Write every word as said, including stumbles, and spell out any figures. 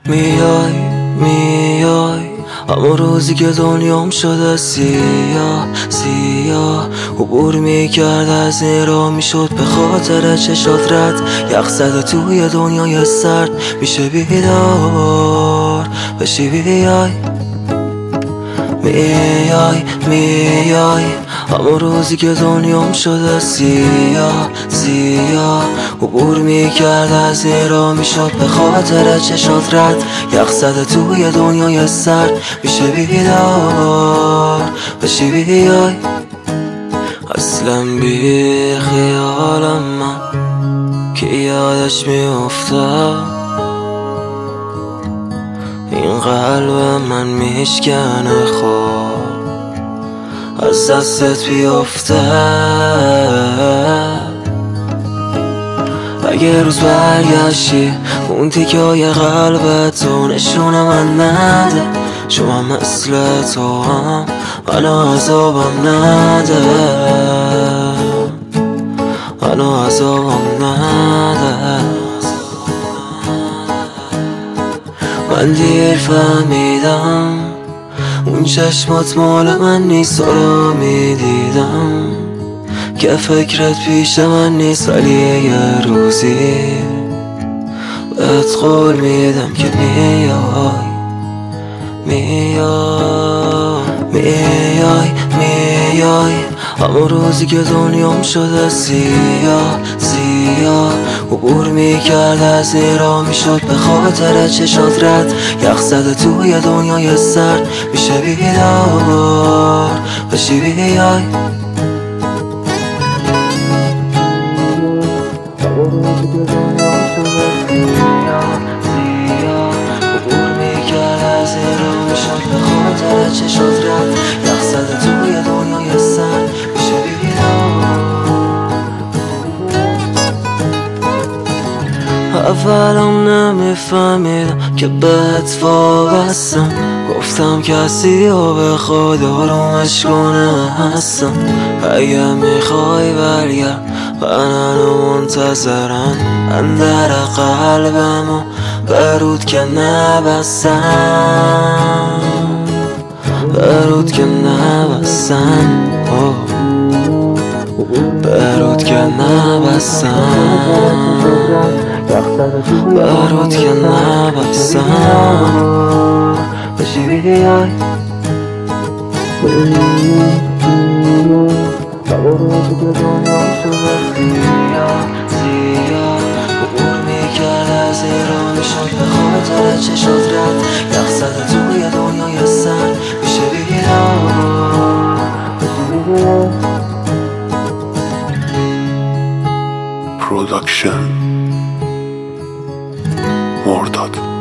میای میای اما روزی که دنیام شده سیاه سیاه عبور میکرد از این راه میشد به خاطر چشات رد یخ زده توی دنیای سرد میشه بیدار بشی بیای میای میای اما روزی که دنیام شده سیاه سیاه عبور میکرد از این راه میشد به خاطر چشات رد یخ زده توی دنیای سرد میشه بیدار بشی بیای اصلا بی خیالم من که یادش میافتم این قلب من میشکنه خواب از دستت بیفته اگه روز برگشتی اون تیکه های قلبتو نشونه من نده شما مثل تو هم منو عذابم نده منو عذابم نده من دیر فهمیدم اون چشمات مال من نیست رو میدیدم که فکرت پیش من نیست ولی یه روزی بهت قول میدم که میای میای میای میای اما روزی که دنیام شده سیاه سیاه عبور میکرد از این راه میشد به خاطر چشات رد یخ زده توی دنیای سرد میشه بیدار بشی بیای عبور میکرد از این راه میشد به خاطر چشات رد یخ زده توی دنیای سرد میشه بیدار اولم نمیفهمیدم که بهت وابستم گفتم کسی و به خدا رومش کنه هستم اگه میخوای برگرد منو منتظرم اندر قلبمو برود که نبستم برود که نبستم برود که نبستم برود که نبستم بشی بیای روزی که دنیام شده سیاه سیاه عبور میکرد از این راه میشد به خاطر چشات رد یخ زده توی دنیای سرد میشه بیدار پروداکشن مرداد